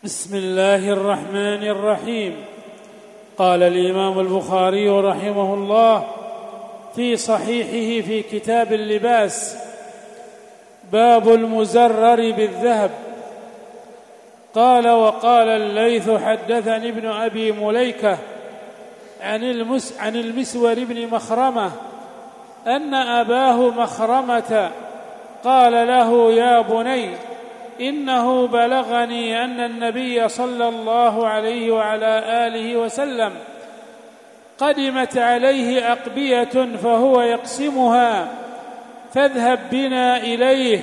بسم الله الرحمن الرحيم. قال الإمام البخاري رحمه الله في صحيحه في كتاب اللباس: باب المزرر بالذهب. قال: وقال الليث حدثني ابن أبي مليكة عن المسور بن مخرمة أن أباه مخرمة قال له: يا بني، إنه بلغني أن النبي صلى الله عليه وعلى آله وسلم قدمت عليه أقبية فهو يقسمها، فاذهب بنا إليه.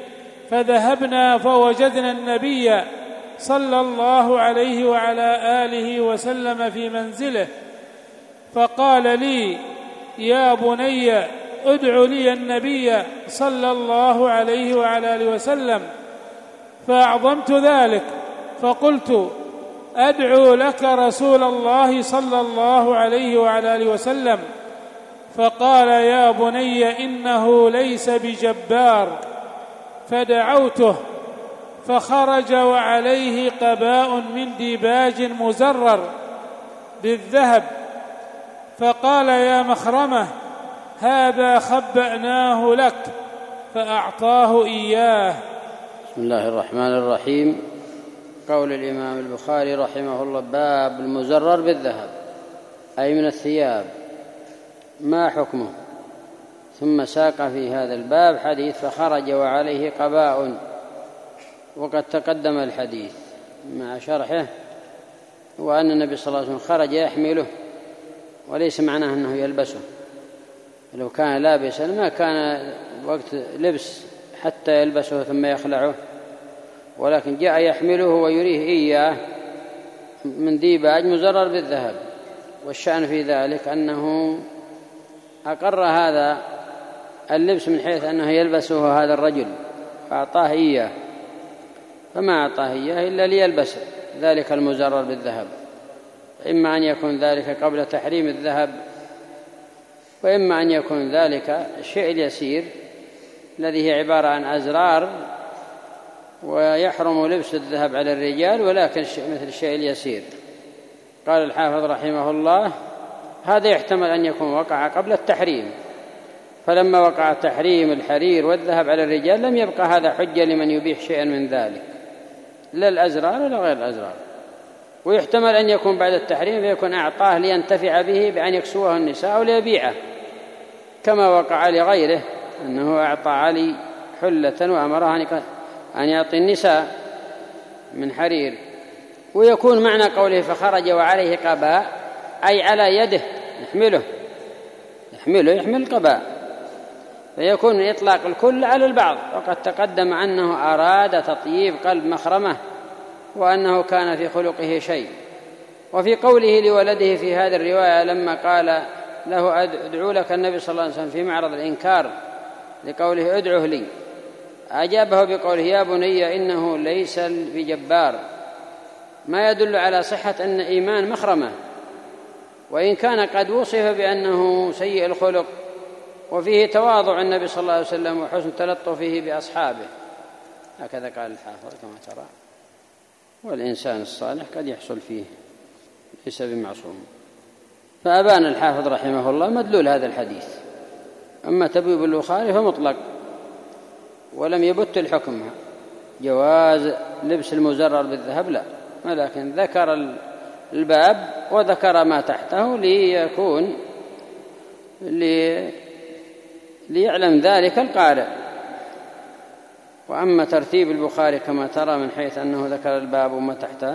فذهبنا فوجدنا النبي صلى الله عليه وعلى آله وسلم في منزله، فقال لي: يا بني، ادع لي النبي صلى الله عليه وعلى آله وسلم. فأعظمت ذلك فقلت: أدعو لك رسول الله صلى الله عليه وعلى آله وسلم. فقال: يا بني، إنه ليس بجبار. فدعوته فخرج وعليه قباء من ديباج مزرر بالذهب، فقال: يا مخرمة، هذا خبأناه لك. فأعطاه إياه. بسم الله الرحمن الرحيم. قول الإمام البخاري رحمه الله: باب المزرر بالذهب، أي من الثياب، ما حكمه؟ ثم ساق في هذا الباب حديث فخرج وعليه قباء، وقد تقدم الحديث مع شرحه، وأن النبي صلى الله عليه وسلم خرج يحمله، وليس معناه أنه يلبسه. لو كان لابسا ما كان وقت لبس حتى يلبسه ثم يخلعه، ولكن جاء يحمله ويريه إياه من ديباج مزرر بالذهب. والشأن في ذلك أنه أقر هذا اللبس من حيث أنه يلبسه هذا الرجل، فأعطاه إياه، فما أعطاه إياه إلا ليلبس ذلك المزرر بالذهب. إما أن يكون ذلك قبل تحريم الذهب، وإما أن يكون ذلك الشيء اليسير الذي هي عبارة عن أزرار، ويحرم لبس الذهب على الرجال، ولكن مثل الشيء اليسير. قال الحافظ رحمه الله: هذا يحتمل أن يكون وقع قبل التحريم، فلما وقع تحريم الحرير والذهب على الرجال لم يبقى هذا حجة لمن يبيح شيئا من ذلك، لا الأزرار ولا غير الأزرار. ويحتمل أن يكون بعد التحريم فيكون أعطاه لينتفع به بأن يكسوه النساء أو ليبيعه، كما وقع لغيره أنه أعطى علي حلة وأمره أن يعطي النساء من حرير. ويكون معنى قوله فخرج وعليه قباء أي على يده يحمل قباء، فيكون إطلاق الكل على البعض. وقد تقدم أنه أراد تطييب قلب مخرمة، وأنه كان في خلقه شيء. وفي قوله لولده في هذه الرواية لما قال له: أدعو لك النبي صلى الله عليه وسلم، في معرض الإنكار لقوله أدعه لي، أجابه بقوله: يا بني، إنه ليس بجبار، ما يدل على صحة أن إيمان مخرمة، وإن كان قد وصف بأنه سيء الخلق، وفيه تواضع النبي صلى الله عليه وسلم وحسن تلطفه بأصحابه. هكذا قال الحافظ كما ترى. والإنسان الصالح قد يحصل فيه، ليس بمعصوم. فأبان الحافظ رحمه الله مدلول هذا الحديث. أما تبويب البخاري فمطلق، ولم يبت الحكم جواز لبس المزرر بالذهب، لا، ولكن ذكر الباب وذكر ما تحته ليعلم ذلك القارئ. وأما ترتيب البخاري كما ترى من حيث أنه ذكر الباب وما تحته،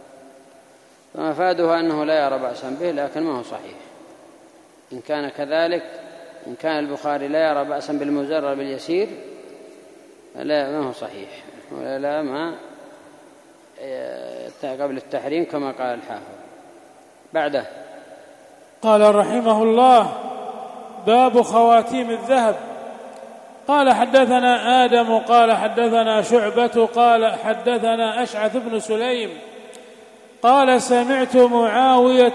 فمفاده أنه لا يرى بأسا به، لكن ما هو صحيح. إن كان كذلك، إن كان البخاري لا يرى بأسا بالمزرر باليسير، لا، ما هو صحيح، ولا ما قبل التحريم كما قال الحافظ. بعده قال رحمه الله: باب خواتيم الذهب. قال: حدثنا آدم قال حدثنا شعبة قال حدثنا أشعث بن سليم قال: سمعت معاوية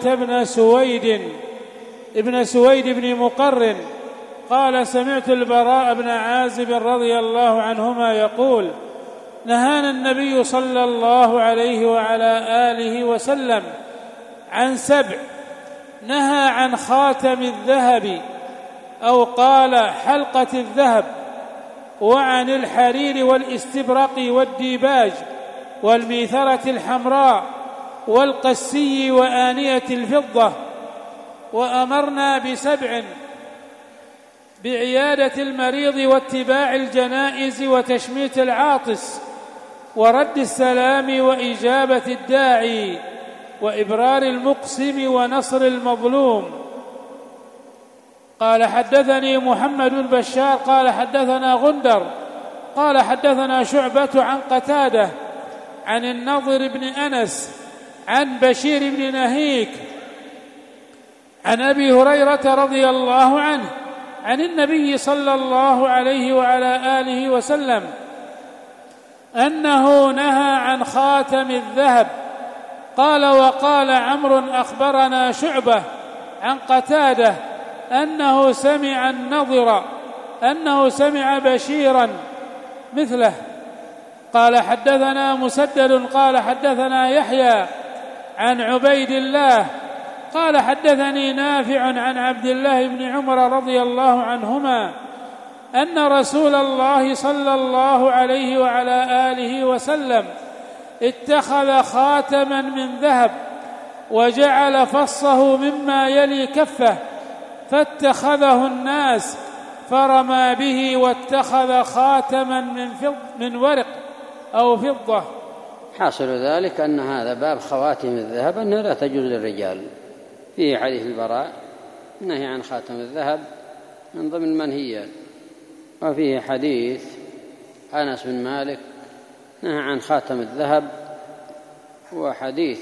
ابن سويد بن مقرن قال: سمعت البراء بن عازب رضي الله عنهما يقول: نهانا النبي صلى الله عليه وعلى آله وسلم عن 7: نهى عن خاتم الذهب أو قال حلقة الذهب، وعن الحرير والاستبرق والديباج والميثرة الحمراء والقسي وآنية الفضة. وأمرنا ب7: بعيادة المريض واتباع الجنائز وتشميت العاطس ورد السلام وإجابة الداعي وإبرار المقسم ونصر المظلوم. قال حدثني محمد بن بشار قال حدثنا غندر قال حدثنا شعبة عن قتادة عن النضر بن أنس عن بشير بن نهيك عن أبي هريرة رضي الله عنه عن النبي صلى الله عليه وعلى آله وسلم أنه نهى عن خاتم الذهب. قال وقال عمرو أخبرنا شعبة عن قتادة أنه سمع النضر أنه سمع بشيرا مثله. قال حدثنا مسدد قال حدثنا يحيى عن عبيد الله قال حدثني نافع عن عبد الله بن عمر رضي الله عنهما أن رسول الله صلى الله عليه وعلى آله وسلم اتخذ خاتما من ذهب وجعل فصه مما يلي كفه، فاتخذه الناس فرمى به واتخذ خاتما من ورق أو فضة. حاصل ذلك أن هذا باب خواتم الذهب أنها لا تجوز للرجال. فيه حديث البراء نهي عن خاتم الذهب من ضمن المنهيات، وفيه حديث أنس بن مالك نهى عن خاتم الذهب، وحديث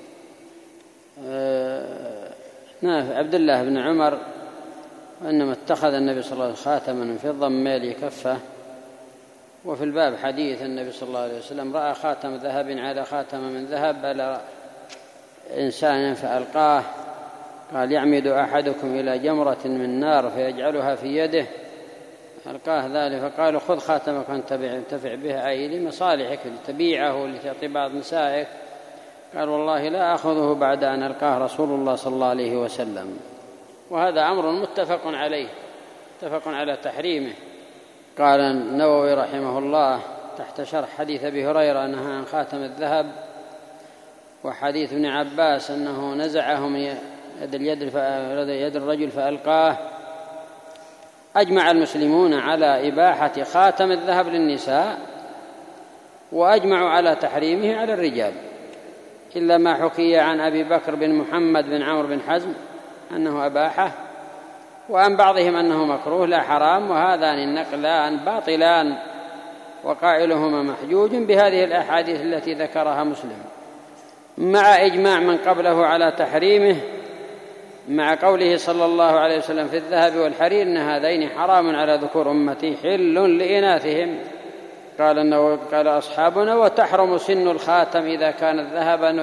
عبد الله بن عمر أنما اتخذ النبي صلى الله عليه وسلم خاتما من فضة من مالي كفه. وفي الباب حديث النبي صلى الله عليه وسلم رأى خاتم ذهب على خاتم من ذهب على إنسان فألقاه، قال يعمد أحدكم إلى جمرة من نار فيجعلها في يده، ألقاه ذلك فقالوا خذ خاتمك وانتفع به، أي لمصالحك لتبيعه لتعطي بعض نسائك. قال والله لا أخذه بعد أن ألقاه رسول الله صلى الله عليه وسلم. وهذا أمر متفق عليه، متفق على تحريمه. قال النووي رحمه الله تحت شرح حديث أبي هريرة نهى عن خاتم الذهب، وحديث ابن عباس أنه نزعه من يد الرجل فألقاه. أجمع المسلمون على إباحة خاتم الذهب للنساء، وأجمعوا على تحريمه على الرجال، إلا ما حكي عن أبي بكر بن محمد بن عمرو بن حزم أنه أباحه، وعن بعضهم أنه مكروه لا حرام. وهذان النقلان باطلان، وقائلهما محجوج بهذه الأحاديث التي ذكرها مسلم، مع إجماع من قبله على تحريمه، مع قوله صلى الله عليه وسلم في الذهب والحرير إن هذين حرام على ذكور أمتي حل لإناثهم. قال أصحابنا وتحرم سن الخاتم إذا كانت ذهبا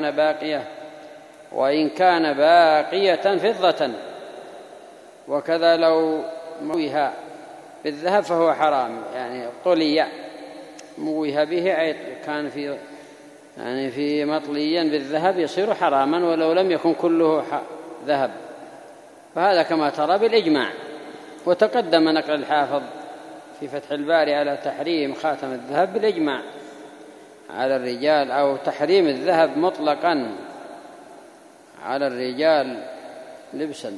وإن كان باقية فضة، وكذا لو مويها بالذهب فهو حرام، يعني طلي مويها به أي كان في مطليا بالذهب يصير حراما ولو لم يكن كله ذهب. فهذا كما ترى بالإجماع. وتقدم نقل الحافظ في فتح الباري على تحريم خاتم الذهب بالإجماع على الرجال، أو تحريم الذهب مطلقا على الرجال لبسا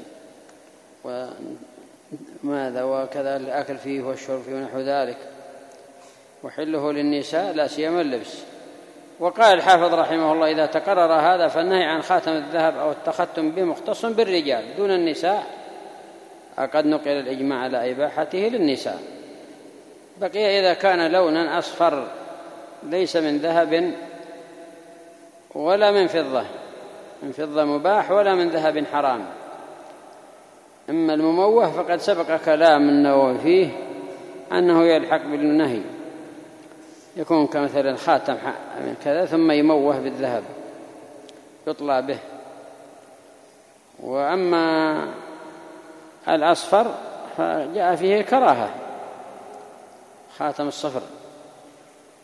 وماذا، وكذا الأكل فيه والشرب فيه ونحو ذلك، وحله للنساء لا سيما اللبس. وقال الحافظ رحمه الله إذا تقرر هذا فالنهي عن خاتم الذهب أو التختم به مختص بالرجال دون النساء، قد نقل الإجماع على إباحته للنساء. بقي إذا كان لونا أصفر ليس من ذهب ولا من فضة مباح ولا من ذهب حرام. أما المموه فقد سبق كلام النووي فيه أنه يلحق بالنهي، يكون كمثل خاتم من كذا ثم يموه بالذهب يطلع به. وأما الأصفر فجاء فيه كراهة، خاتم الصفر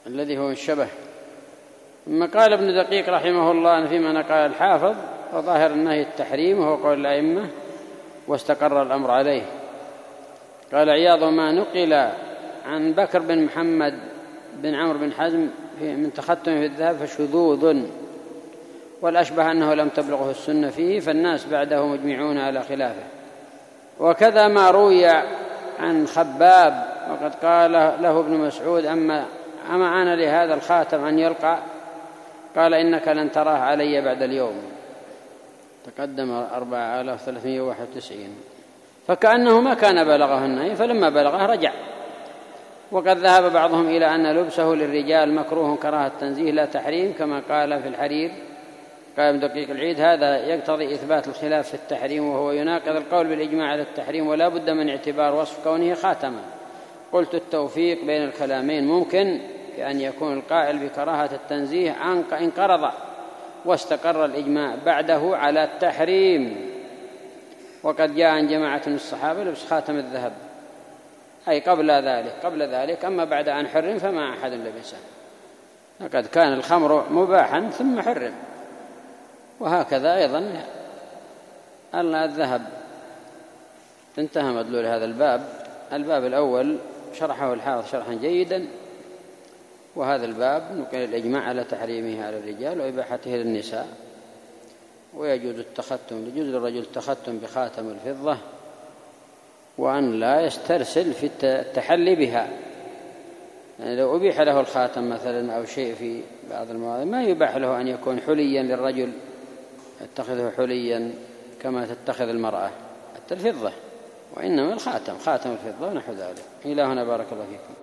الذي هو الشبه. ثم قال ابن دقيق رحمه الله أن فيما نقل الحافظ وظاهر النهي التحريم وهو قول الأئمة واستقر الأمر عليه. قال عياض ما نقل عن بكر بن محمد بن عمرو بن حزم من تختم في الذهب فشذوذ، والأشبه أنه لم تبلغه السنة فيه، فالناس بعده مجمعون على خلافه. وكذا ما روي عن خباب وقد قال له ابن مسعود أما أنا لهذا الخاتم أن يلقى، قال إنك لن تراه علي بعد اليوم. تقدم 4391. فكأنه ما كان بلغه النهي، فلما بلغه رجع. وقد ذهب بعضهم إلى أن لبسه للرجال مكروه كراهة تنزيه لا تحريم، كما قال في الحرير قال ابن دقيق العيد هذا يقتضي إثبات الخلاف في التحريم، وهو يناقض القول بالإجماع على التحريم، ولا بد من اعتبار وصف كونه خاتما. قلت التوفيق بين الكلامين ممكن بأن يكون القائل بكراهة التنزيه انقرض واستقر الإجماع بعده على التحريم. وقد جاء عن جماعة من الصحابة لبس خاتم الذهب، أي قبل ذلك، أما بعد أن حرم فما أحد لبسه. لقد كان الخمر مباحا ثم حرم. وهكذا أيضا الذهب. انتهى مدلول هذا الباب الأول شرحه الحافظ شرحا جيدا، وهذا الباب نقل الإجماع على تحريمه على الرجال وإباحته للنساء، ويجوز للرجل التختم بخاتم الفضة، وأن لا يسترسل في التحلي بها. يعني لو أبيح له الخاتم مثلا أو شيء في بعض المواضع ما يباح له أن يكون حليا للرجل، يتخذه حليا كما تتخذ المرأة الفضة، وإنما الخاتم خاتم الفضة ونحو ذلك. إلى هنا بارك الله فيكم.